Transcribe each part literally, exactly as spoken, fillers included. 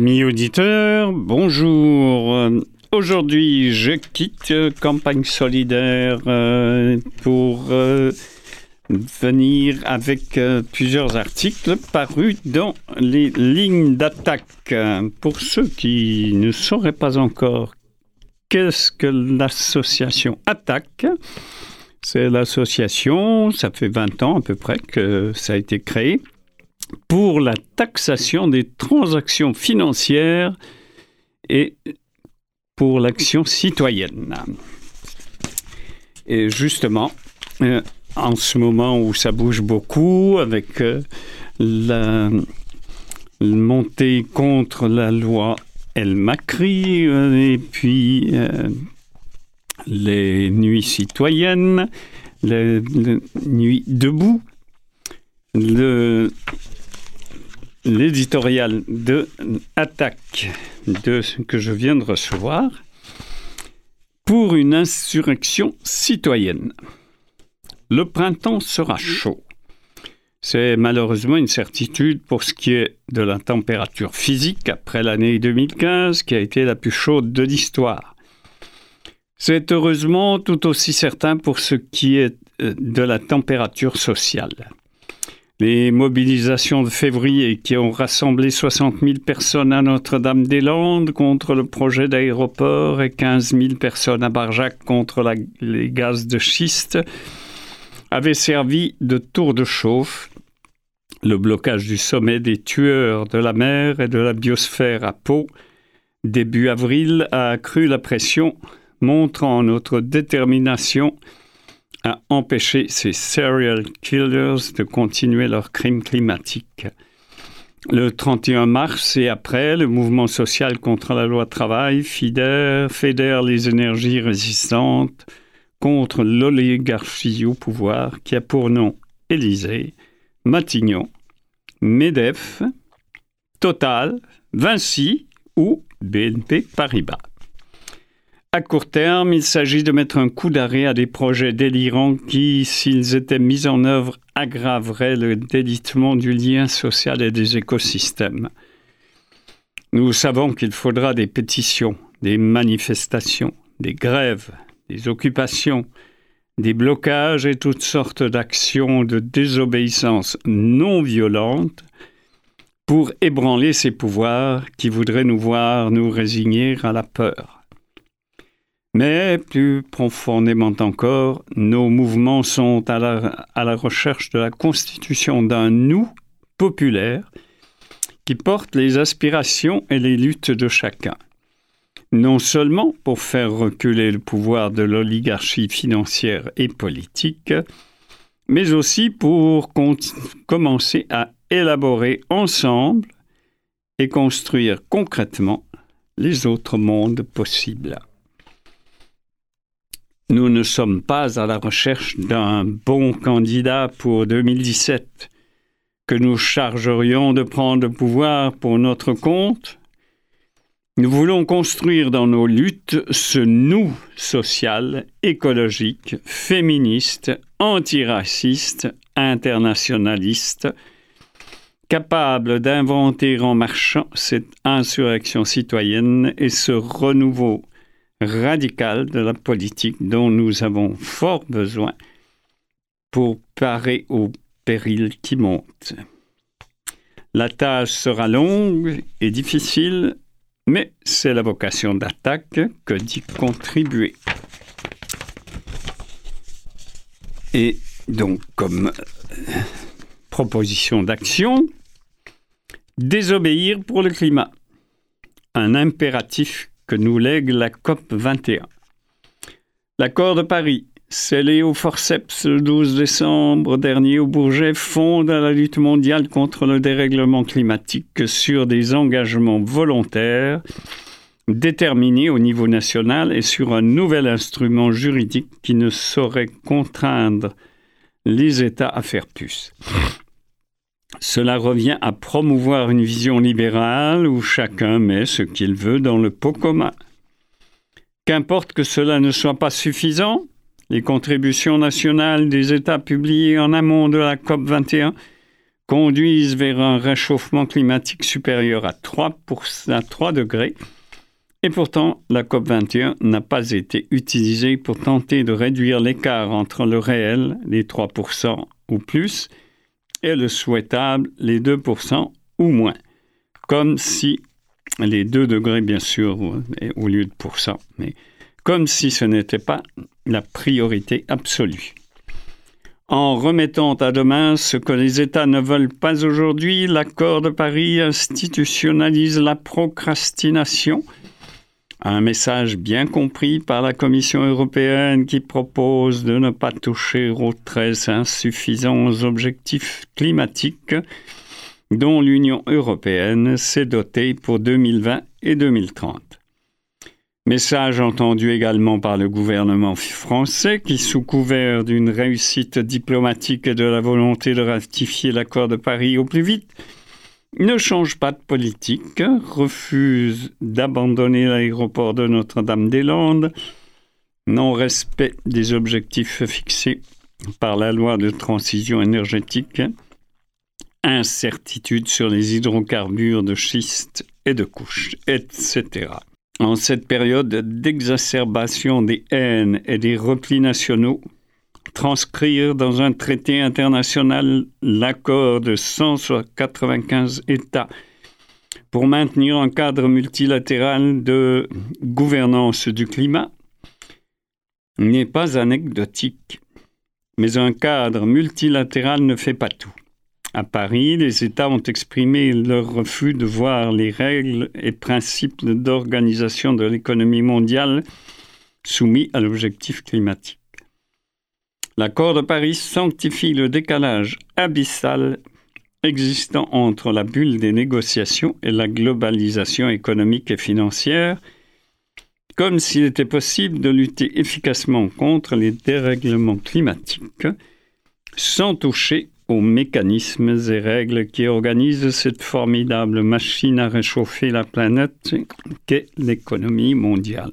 Amis auditeurs, bonjour. Aujourd'hui, je quitte Campagne Solidaire euh, pour euh, venir avec euh, plusieurs articles parus dans les lignes d'attaque. Pour ceux qui ne sauraient pas encore qu'est-ce que l'association Attaque, c'est l'association, ça fait vingt ans à peu près que ça a été créé, pour la taxation des transactions financières et pour l'action citoyenne. Et justement, euh, en ce moment où ça bouge beaucoup avec euh, la, la montée contre la loi El Makri euh, et puis euh, les nuits citoyennes, les, les nuits debout, le l'éditorial de Attaque de ce que je viens de recevoir pour une insurrection citoyenne. Le printemps sera chaud. C'est malheureusement une certitude pour ce qui est de la température physique après l'année deux mille quinze qui a été la plus chaude de l'histoire. C'est heureusement tout aussi certain pour ce qui est de la température sociale. Les mobilisations de février qui ont rassemblé soixante mille personnes à Notre-Dame-des-Landes contre le projet d'aéroport et quinze mille personnes à Barjac contre la, les gaz de schiste avaient servi de tour de chauffe. Le blocage du sommet des tueurs de la mer et de la biosphère à Pau, début avril, a accru la pression, montrant notre détermination à empêcher ces serial killers de continuer leurs crimes climatiques. Le trente et un mars et après, le mouvement social contre la loi travail fédère, fédère les énergies résistantes contre l'oligarchie au pouvoir qui a pour nom Élysée, Matignon, MEDEF, Total, Vinci ou B N P Paribas. À court terme, il s'agit de mettre un coup d'arrêt à des projets délirants qui, s'ils étaient mis en œuvre, aggraveraient le délitement du lien social et des écosystèmes. Nous savons qu'il faudra des pétitions, des manifestations, des grèves, des occupations, des blocages et toutes sortes d'actions de désobéissance non violentes pour ébranler ces pouvoirs qui voudraient nous voir nous résigner à la peur. Mais plus profondément encore, nos mouvements sont à la, à la recherche de la constitution d'un nous populaire qui porte les aspirations et les luttes de chacun. Non seulement pour faire reculer le pouvoir de l'oligarchie financière et politique, mais aussi pour con- commencer à élaborer ensemble et construire concrètement les autres mondes possibles. Nous ne sommes pas à la recherche d'un bon candidat pour deux mille dix-sept, que nous chargerions de prendre le pouvoir pour notre compte. Nous voulons construire dans nos luttes ce nous social, écologique, féministe, antiraciste, internationaliste, capable d'inventer en marchant cette insurrection citoyenne et ce renouveau radical de la politique dont nous avons fort besoin pour parer aux périls qui montent. La tâche sera longue et difficile, mais c'est la vocation d'Attaque que d'y contribuer. Et donc, comme proposition d'action, désobéir pour le climat, un impératif que nous lègue la COP vingt et un. L'accord de Paris, scellé au forceps le douze décembre dernier au Bourget, fonde la lutte mondiale contre le dérèglement climatique sur des engagements volontaires déterminés au niveau national et sur un nouvel instrument juridique qui ne saurait contraindre les États à faire plus. Cela revient à promouvoir une vision libérale où chacun met ce qu'il veut dans le pot commun. Qu'importe que cela ne soit pas suffisant, les contributions nationales des États publiées en amont de la COP vingt et un conduisent vers un réchauffement climatique supérieur à trois, pour cent, à trois degrés. Et pourtant, la COP vingt et un n'a pas été utilisée pour tenter de réduire l'écart entre le réel, les trois pour cent ou plus, et le souhaitable, les deux pour cent ou moins. Comme si, les deux degrés bien sûr, au lieu de pourcent, mais comme si ce n'était pas la priorité absolue. En remettant à demain ce que les États ne veulent pas aujourd'hui, l'accord de Paris institutionnalise la procrastination. Un message bien compris par la Commission européenne qui propose de ne pas toucher aux très insuffisants objectifs climatiques dont l'Union européenne s'est dotée pour deux mille vingt et deux mille trente. Message entendu également par le gouvernement français qui, sous couvert d'une réussite diplomatique et de la volonté de ratifier l'accord de Paris au plus vite, ne change pas de politique, refuse d'abandonner l'aéroport de Notre-Dame-des-Landes, non-respect des objectifs fixés par la loi de transition énergétique, incertitude sur les hydrocarbures de schiste et de couche, et cetera. En cette période d'exacerbation des haines et des replis nationaux, transcrire dans un traité international l'accord de cent quatre-vingt-quinze États pour maintenir un cadre multilatéral de gouvernance du climat n'est pas anecdotique. Mais un cadre multilatéral ne fait pas tout. À Paris, les États ont exprimé leur refus de voir les règles et principes d'organisation de l'économie mondiale soumis à l'objectif climatique. L'accord de Paris sanctifie le décalage abyssal existant entre la bulle des négociations et la globalisation économique et financière, comme s'il était possible de lutter efficacement contre les dérèglements climatiques sans toucher aux mécanismes et règles qui organisent cette formidable machine à réchauffer la planète qu'est l'économie mondiale.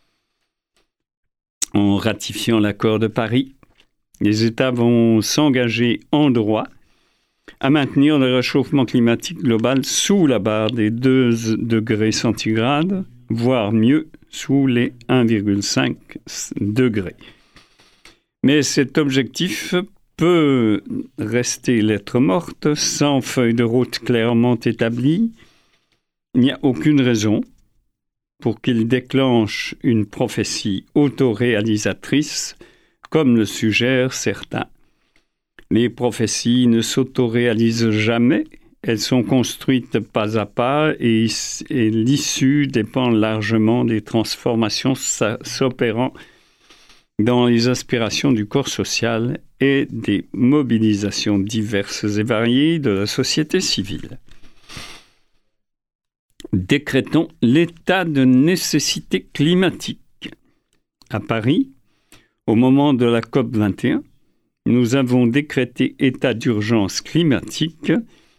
En ratifiant l'accord de Paris, les États vont s'engager en droit à maintenir le réchauffement climatique global sous la barre des deux degrés centigrades, voire mieux, sous les un virgule cinq degrés. Mais cet objectif peut rester lettre morte sans feuille de route clairement établie. Il n'y a aucune raison pour qu'il déclenche une prophétie autoréalisatrice comme le suggèrent certains. Les prophéties ne s'autoréalisent jamais, elles sont construites pas à pas et, et l'issue dépend largement des transformations s'opérant dans les aspirations du corps social et des mobilisations diverses et variées de la société civile. Décrétons l'état de nécessité climatique. À Paris, au moment de la COP vingt et un, nous avons décrété état d'urgence climatique.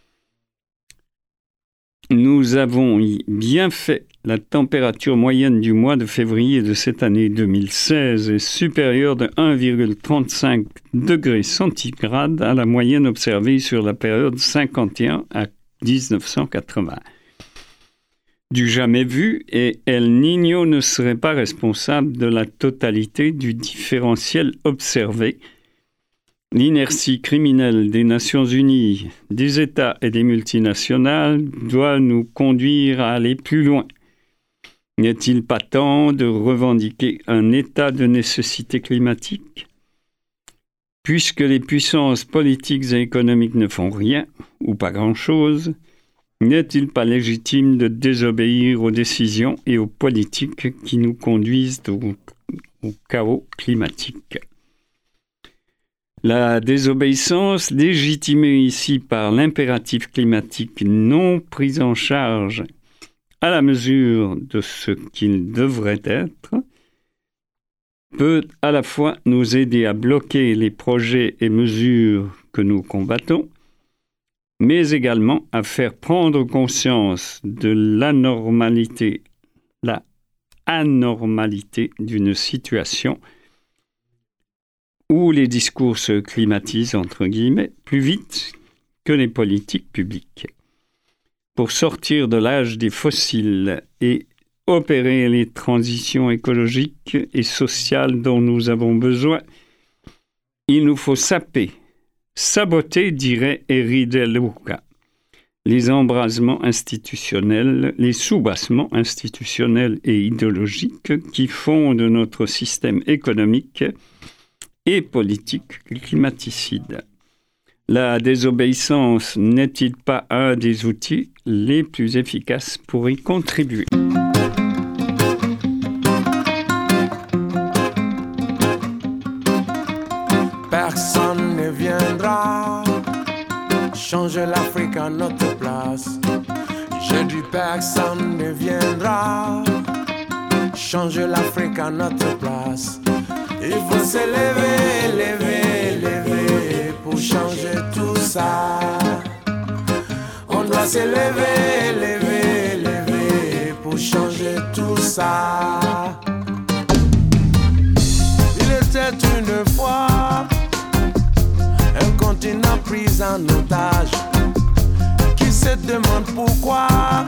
Nous avons bien fait. La température moyenne du mois de février de cette année deux mille seize est supérieure de un virgule trente-cinq degrés centigrades à la moyenne observée sur la période cinquante et un à dix-neuf cent quatre-vingts. Du jamais vu, et El Niño ne serait pas responsable de la totalité du différentiel observé. L'inertie criminelle des Nations Unies, des États et des multinationales doit nous conduire à aller plus loin. N'est-il pas temps de revendiquer un état de nécessité climatique ? Puisque les puissances politiques et économiques ne font rien, ou pas grand-chose, n'est-il pas légitime de désobéir aux décisions et aux politiques qui nous conduisent au, au chaos climatique ? La désobéissance, légitimée ici par l'impératif climatique non pris en charge à la mesure de ce qu'il devrait être, peut à la fois nous aider à bloquer les projets et mesures que nous combattons, mais également à faire prendre conscience de l'anormalité, la anormalité d'une situation où les discours se climatisent, entre guillemets, plus vite que les politiques publiques. Pour sortir de l'âge des fossiles et opérer les transitions écologiques et sociales dont nous avons besoin, il nous faut saper, saboter, dirait Eri De Luca, les embrasements institutionnels, les soubassements institutionnels et idéologiques qui fondent notre système économique et politique climaticide. La désobéissance n'est-il pas un des outils les plus efficaces pour y contribuer ? Personne ne viendra changer l'Afrique à notre place. Je dis personne ne viendra changer l'Afrique à notre place. Il faut se lever, lever, lever pour changer tout ça. On doit se lever, lever, lever pour changer tout ça. Il était une fois un continent pris en otage qui se demande pourquoi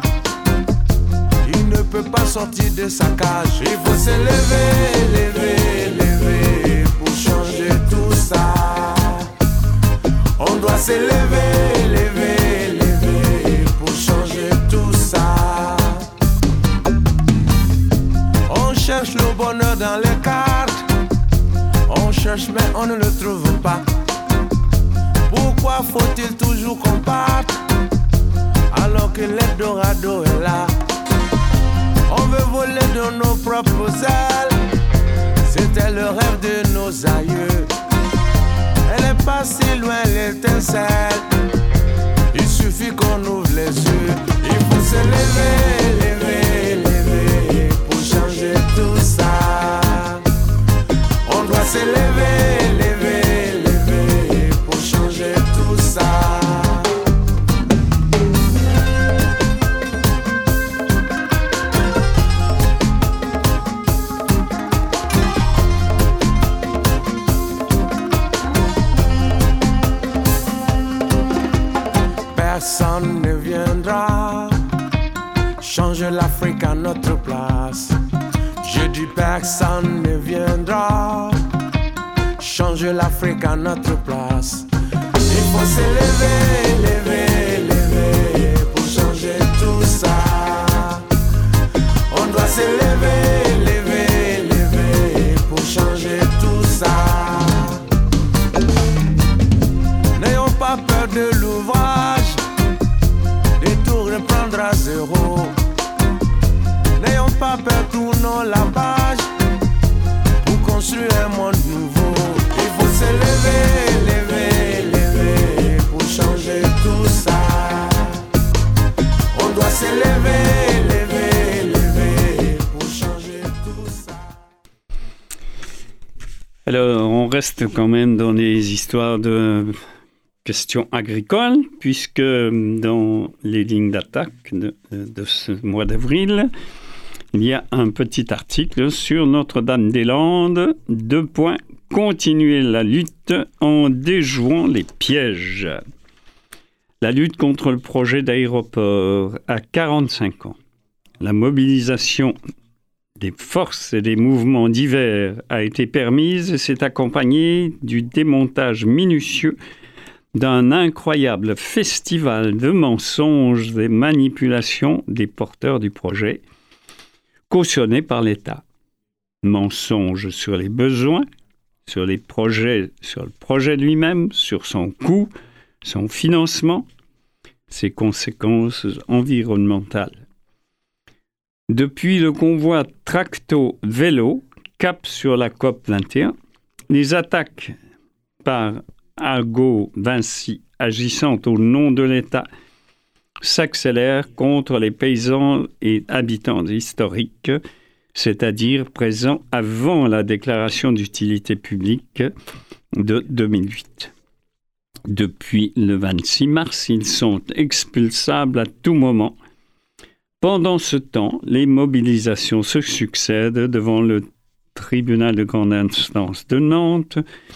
il ne peut pas sortir de sa cage. Il faut se lever, lever, lever pour changer tout ça. On doit se lever, lever, lever pour changer tout ça. On cherche le bonheur dans les cartes, on cherche mais on ne le trouve pas. Pourquoi faut-il toujours qu'on parte alors que l'Eldorado est là? On veut voler de nos propres ailes, c'était le rêve de nos aïeux. Elle est pas si loin l'étincelle, il suffit qu'on ouvre les yeux. Il faut se lever, lever, lever pour changer tout ça. On doit se lever, lever, lever pour changer tout ça. Personne ne viendra changer l'Afrique à notre place. Je dis personne ne viendra changer l'Afrique à notre place. Il faut se lever, lever, lever pour changer tout ça. On doit se lever, lever, lever pour changer tout ça. N'ayons pas peur de l'ouvrage, de tout reprendre à zéro. N'ayons pas peur, tournons la page pour construire un monde nouveau. Il faut se lever, lever, lever pour changer tout ça. On doit se lever, lever, lever pour changer tout ça. Alors, on reste quand même dans les histoires de questions agricoles, puisque dans les lignes d'attaque de, de ce mois d'avril, il y a un petit article sur Notre-Dame-des-Landes, deux points, continuer la lutte en déjouant les pièges. La lutte contre le projet d'aéroport a quarante-cinq ans. La mobilisation des forces et des mouvements divers a été permise et s'est accompagnée du démontage minutieux d'un incroyable festival de mensonges et manipulations des porteurs du projet, cautionné par l'État. Mensonges sur les besoins, sur les projets, sur le projet lui-même, sur son coût, son financement, ses conséquences environnementales. Depuis le convoi tracto-vélo, cap sur la COP vingt et un, les attaques par Argo Vinci agissant au nom de l'État s'accélèrent contre les paysans et habitants historiques, c'est-à-dire présents avant la déclaration d'utilité publique de deux mille huit. Depuis le vingt-six mars, ils sont expulsables à tout moment. Pendant ce temps, les mobilisations se succèdent devant le tribunal de grande instance de Nantes,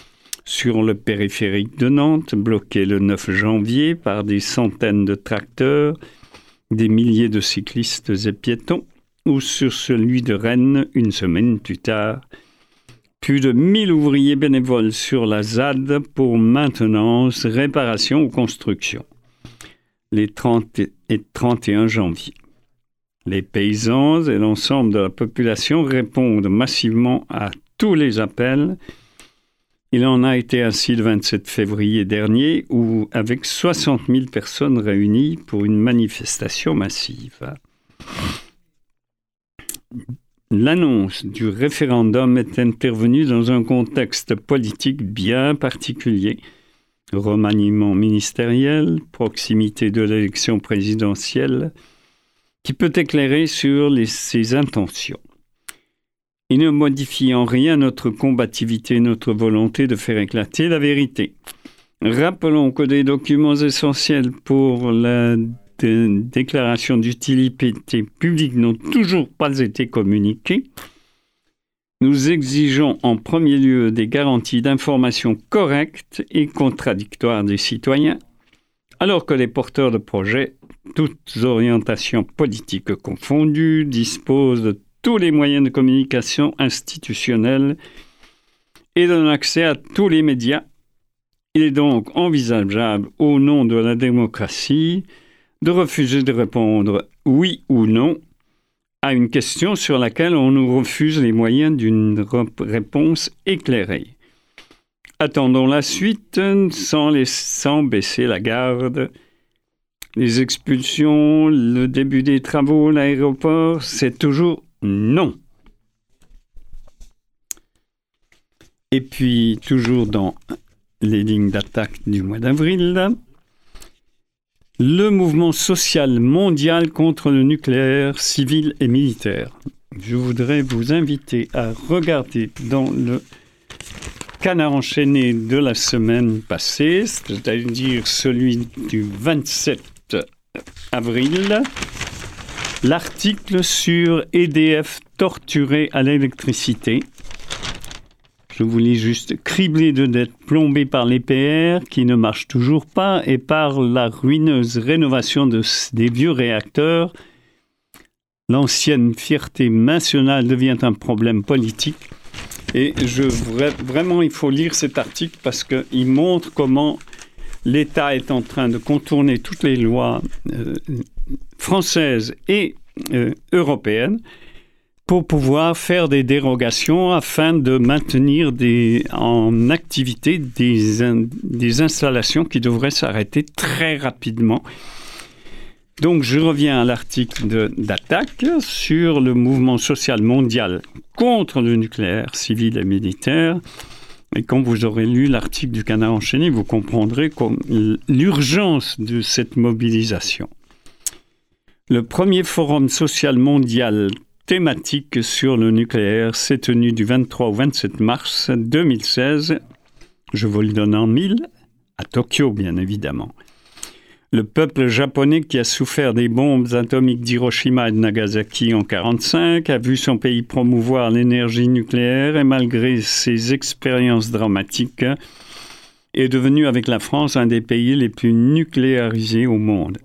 sur le périphérique de Nantes, bloqué le neuf janvier par des centaines de tracteurs, des milliers de cyclistes et piétons, ou sur celui de Rennes une semaine plus tard. Plus de mille ouvriers bénévoles sur la Z A D pour maintenance, réparation ou construction. Les trente et trente et un janvier. Les paysans et l'ensemble de la population répondent massivement à tous les appels. Il en a été ainsi le vingt-sept février dernier, où avec soixante mille personnes réunies pour une manifestation massive. L'annonce du référendum est intervenue dans un contexte politique bien particulier. Remaniement ministériel, proximité de l'élection présidentielle, qui peut éclairer sur les, ses intentions. Il ne modifie en rien notre combativité, notre volonté de faire éclater la vérité. Rappelons que des documents essentiels pour la dé- déclaration d'utilité publique n'ont toujours pas été communiqués. Nous exigeons en premier lieu des garanties d'information correctes et contradictoires des citoyens, alors que les porteurs de projets, toutes orientations politiques confondues, disposent de tous les moyens de communication institutionnels et d'un accès à tous les médias. Il est donc envisageable, au nom de la démocratie, de refuser de répondre oui ou non à une question sur laquelle on nous refuse les moyens d'une réponse éclairée. Attendons la suite sans, les, sans baisser la garde. Les expulsions, le début des travaux, l'aéroport, c'est toujours non. Et puis, toujours dans les lignes d'attaque du mois d'avril, le mouvement social mondial contre le nucléaire civil et militaire. Je voudrais vous inviter à regarder dans le Canard enchaîné de la semaine passée, c'est-à-dire celui du vingt-sept avril, l'article sur E D F torturé à l'électricité. Je vous lis juste: criblé de dettes, plombé par les P R qui ne marchent toujours pas et par la ruineuse rénovation de, des vieux réacteurs, l'ancienne fierté nationale devient un problème politique. Et je, vraiment, il faut lire cet article parce qu'il montre comment l'État est en train de contourner toutes les lois euh, françaises et euh, européennes pour pouvoir faire des dérogations afin de maintenir des, en activité des, in, des installations qui devraient s'arrêter très rapidement. Donc, je reviens à l'article de, d'attaque sur le mouvement social mondial contre le nucléaire civil et militaire. Et quand vous aurez lu l'article du Canard enchaîné, vous comprendrez l'urgence de cette mobilisation. Le premier forum social mondial thématique sur le nucléaire s'est tenu du vingt-trois au vingt-sept mars deux mille seize. Je vous le donne en mille, à Tokyo, bien évidemment. Le peuple japonais qui a souffert des bombes atomiques d'Hiroshima et de Nagasaki en mille neuf cent quarante-cinq a vu son pays promouvoir l'énergie nucléaire et malgré ses expériences dramatiques est devenu avec la France un des pays les plus nucléarisés au monde.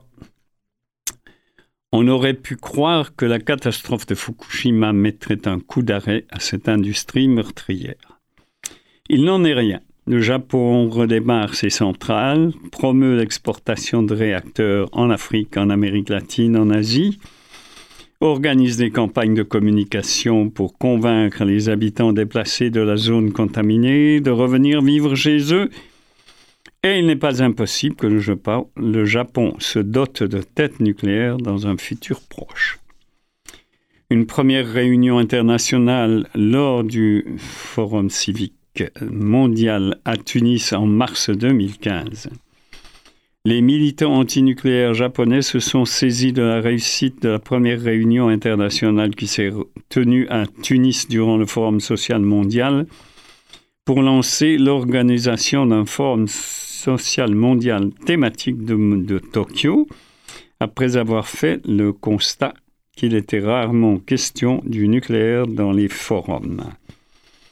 On aurait pu croire que la catastrophe de Fukushima mettrait un coup d'arrêt à cette industrie meurtrière. Il n'en est rien. Le Japon redémarre ses centrales, promeut l'exportation de réacteurs en Afrique, en Amérique latine, en Asie, organise des campagnes de communication pour convaincre les habitants déplacés de la zone contaminée de revenir vivre chez eux. Et il n'est pas impossible que le Japon, le Japon se dote de têtes nucléaires dans un futur proche. Une première réunion internationale lors du Forum civique mondial à Tunis en mars deux mille quinze. Les militants antinucléaires japonais se sont saisis de la réussite de la première réunion internationale qui s'est tenue à Tunis durant le Forum social mondial pour lancer l'organisation d'un Forum social mondial thématique de, de Tokyo, après avoir fait le constat qu'il était rarement question du nucléaire dans les forums.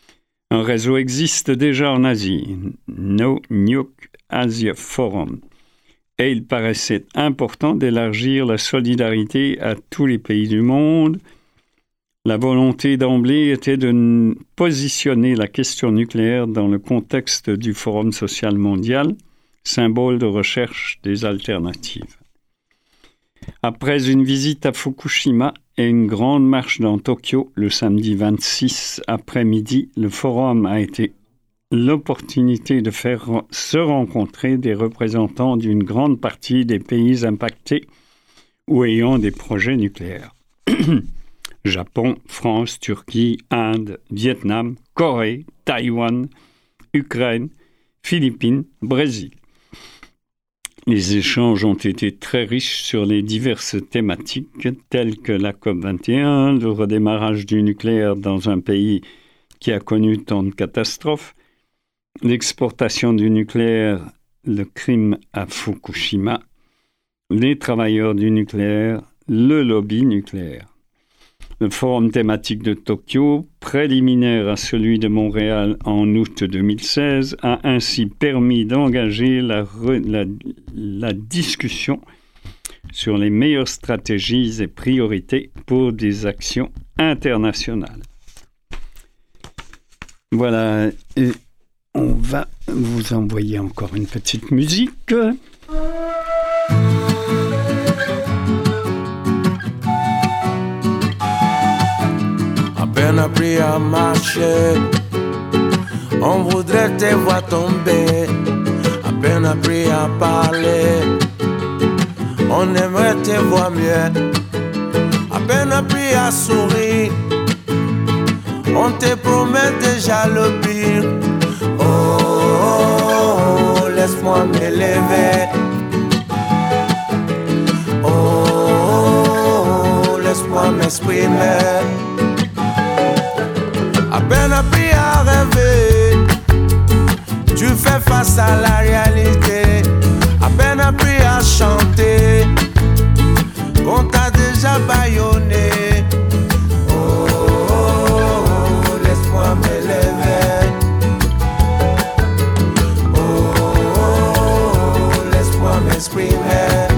Un réseau existe déjà en Asie, No Nuke Asia Forum, et il paraissait important d'élargir la solidarité à tous les pays du monde. La volonté d'emblée était de positionner la question nucléaire dans le contexte du Forum social mondial, symbole de recherche des alternatives. Après une visite à Fukushima et une grande marche dans Tokyo le samedi vingt-six après-midi, le forum a été l'opportunité de faire se rencontrer des représentants d'une grande partie des pays impactés ou ayant des projets nucléaires. Japon, France, Turquie, Inde, Vietnam, Corée, Taïwan, Ukraine, Philippines, Brésil. Les échanges ont été très riches sur les diverses thématiques telles que la COP vingt et un, le redémarrage du nucléaire dans un pays qui a connu tant de catastrophes, l'exportation du nucléaire, le crime à Fukushima, les travailleurs du nucléaire, le lobby nucléaire. Le forum thématique de Tokyo, préliminaire à celui de Montréal en août deux mille seize, a ainsi permis d'engager la, la, la discussion sur les meilleures stratégies et priorités pour des actions internationales. Voilà, et on va vous envoyer encore une petite musique. On a appris à marcher, on voudrait te voir tomber. À peine appris à parler, on aimerait te voir mieux. À peine appris à sourire, on te promet déjà le pire. Oh, oh, oh, laisse-moi m'élever. Oh, oh, oh, laisse-moi m'exprimer. À peine appris à rêver, tu fais face à la réalité. À peine appris à chanter, on t'a déjà bâillonné. Oh, oh, oh, laisse-moi m'élever. Oh, oh, oh, laisse-moi m'exprimer.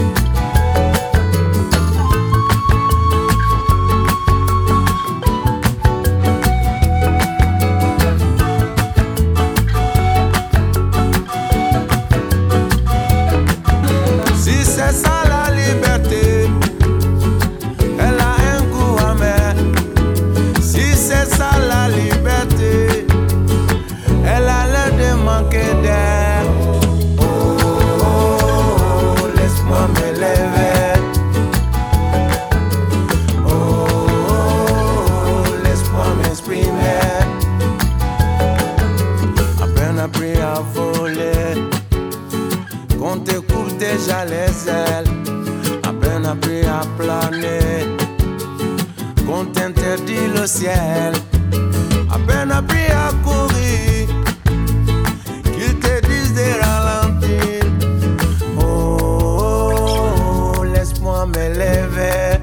Ciel, à peine appris à courir, qu'ils te disent de ralentir. Oh, oh, oh, laisse-moi m'élever.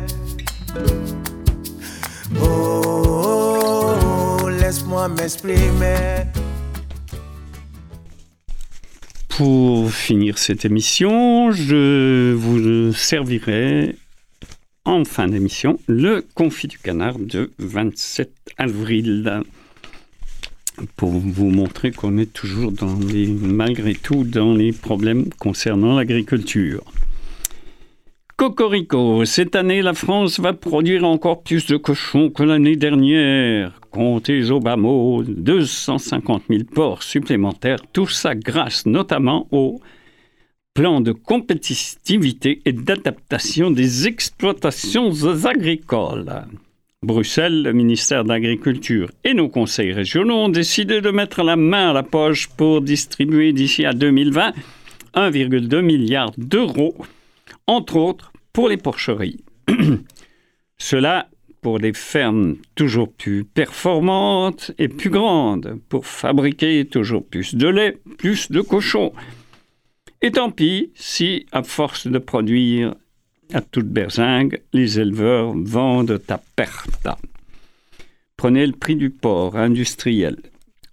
Oh, oh, oh, laisse-moi m'exprimer. Pour finir cette émission, je vous servirai en fin d'émission, le confit du canard de vingt-sept avril, pour vous montrer qu'on est toujours dans les, malgré tout dans les problèmes concernant l'agriculture. Cocorico, cette année, la France va produire encore plus de cochons que l'année dernière. Comptez au bas mot, deux cent cinquante mille porcs supplémentaires, tout ça grâce notamment au plan de compétitivité et d'adaptation des exploitations agricoles. Bruxelles, le ministère de l'Agriculture et nos conseils régionaux ont décidé de mettre la main à la poche pour distribuer d'ici à deux mille vingt un virgule deux milliard d'euros, entre autres pour les porcheries. Cela pour des fermes toujours plus performantes et plus grandes, pour fabriquer toujours plus de lait, plus de cochons. Et tant pis si, à force de produire à toute berzingue, les éleveurs vendent à perte. Prenez le prix du porc industriel.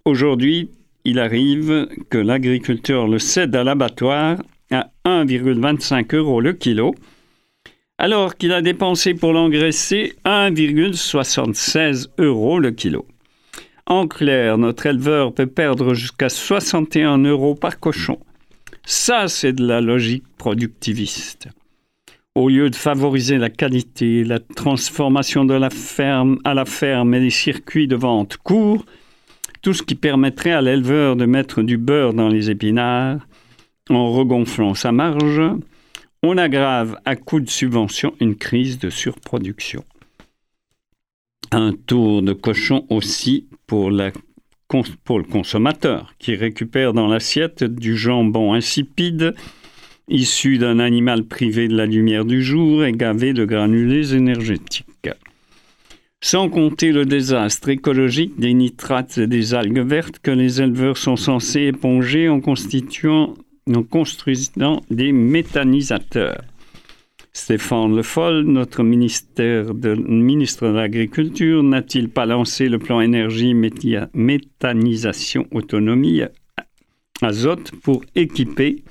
Aujourd'hui, il arrive que l'agriculteur le cède à l'abattoir à un virgule vingt-cinq euros le kilo, alors qu'il a dépensé pour l'engraisser un virgule soixante-seize euros le kilo. En clair, notre éleveur peut perdre jusqu'à soixante et un euros par cochon. Ça, c'est de la logique productiviste. Au lieu de favoriser la qualité, la transformation de la ferme à la ferme et les circuits de vente courts, tout ce qui permettrait à l'éleveur de mettre du beurre dans les épinards, en regonflant sa marge, on aggrave à coup de subvention une crise de surproduction. Un tour de cochon aussi pour, la, pour le consommateur, qui récupère dans l'assiette du jambon insipide, issu d'un animal privé de la lumière du jour et gavé de granulés énergétiques. Sans compter le désastre écologique des nitrates et des algues vertes que les éleveurs sont censés éponger en constituant en construisant des méthanisateurs. Stéphane Le Foll, notre ministère de, ministre de l'Agriculture, n'a-t-il pas lancé le plan énergie méthia, méthanisation autonomie azote pour équiper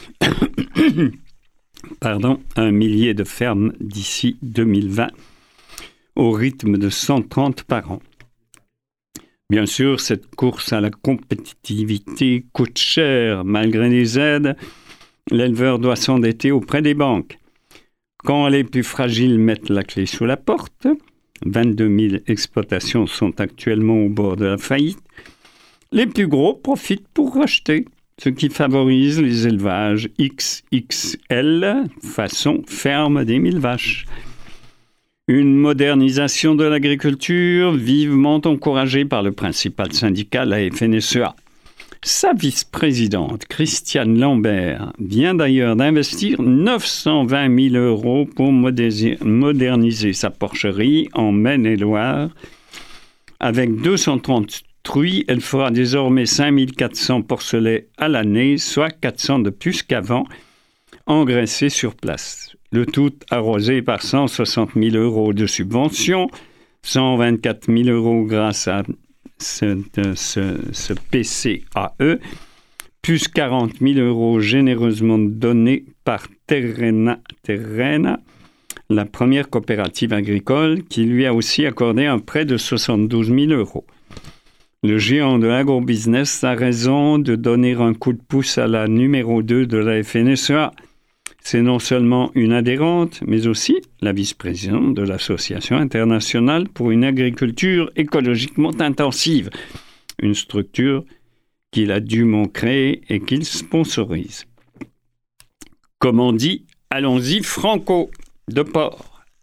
pardon, un millier de fermes d'ici deux mille vingt au rythme de cent trente par an? Bien sûr, cette course à la compétitivité coûte cher. Malgré les aides, l'éleveur doit s'endetter auprès des banques. Quand les plus fragiles mettent la clé sous la porte, vingt-deux mille exploitations sont actuellement au bord de la faillite, les plus gros profitent pour racheter, ce qui favorise les élevages X X L, façon ferme des mille vaches. Une modernisation de l'agriculture vivement encouragée par le principal syndicat, la F N S E A. Sa vice-présidente, Christiane Lambert, vient d'ailleurs d'investir neuf cent vingt mille euros pour moderniser sa porcherie en Maine-et-Loire. Avec deux cent trente truies, elle fera désormais cinq mille quatre cents porcelets à l'année, soit quatre cents de plus qu'avant, engraissés sur place. Le tout arrosé par cent soixante mille euros de subventions, cent vingt-quatre mille euros grâce à ce, ce, ce P C A E, plus quarante mille euros généreusement donnés par Terrena, Terrena, la première coopérative agricole, qui lui a aussi accordé un prêt de soixante-douze mille euros. Le géant de l'agrobusiness a raison de donner un coup de pouce à la numéro deux de la F N S E A. C'est non seulement une adhérente, mais aussi la vice-présidente de l'Association internationale pour une agriculture écologiquement intensive, une structure qu'il a dûment créée et qu'il sponsorise. Comme on dit, allons-y franco, de port.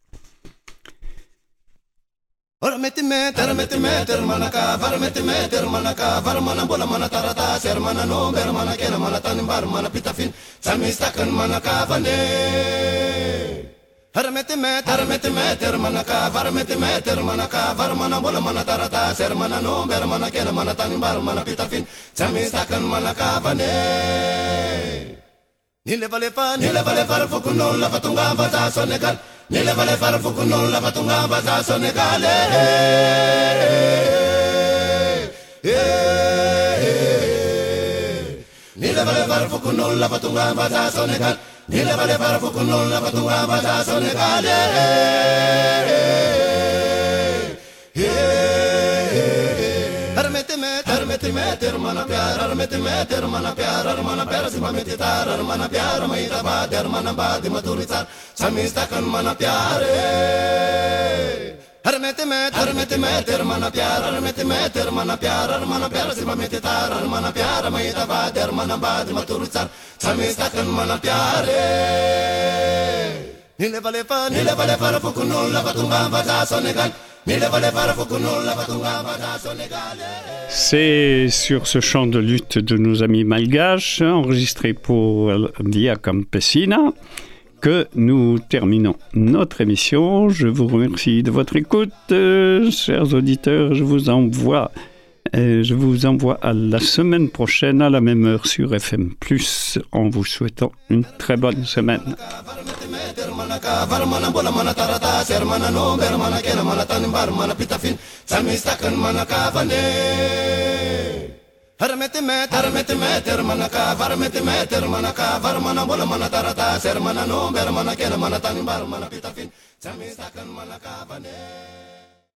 Varmeti meter, meti meter, manaka, varmeti meter, manaka, varmana bola mana tarata, ser mana no, ber mana kena mana tanim bar mana pitafin, samistakan manaka vane. Varmeti meter, meti meter, manaka, varmeti meter, manaka, varmana bola mana tarata, ser mana no, ber mana kena mana tanim bar mana pitafin, samistakan manaka vane. Nile vale fa, nile vale far fukuno la fatunga vata Senegal. Nile vale far fukuno la fatunga vata Senegal. Nile vale far fukuno la fatunga vata Senegal. Nile vale far fukuno la fatunga vata Senegal. Armete meter, armete meter, mana pyar, armete meter, mana pyar, armana pyar, sima metitar, armana pyar, maita bad, armana bad, maturitar, samistakan mana pyar. Armete meter, armete meter, mana pyar, armete meter, mana pyar, armana pyar, sima metitar, armana pyar, maita bad, armana bad, maturitar, samistakan mana pyar. Nile vale fa, nile vale fa, fukuno la fatunga vata Senegal. C'est sur ce chant de lutte de nos amis malgaches, enregistré pour Via Campesina, que nous terminons notre émission. Je vous remercie de votre écoute, euh, chers auditeurs. Je vous envoie, euh, je vous envoie à la semaine prochaine à la même heure sur F M plus, en vous souhaitant une très bonne semaine. Varmana bola mana tarata, ser mana no, ber mana kena mana tanim bar mana pitafin, samistakan mana kavane. Harmete met, harmete met, hermana ka, varmete met, hermana ka, varmana bola mana tarata, hermana no, hermana kela mana tani bar mana pitafin, sami stakan mana ka vane.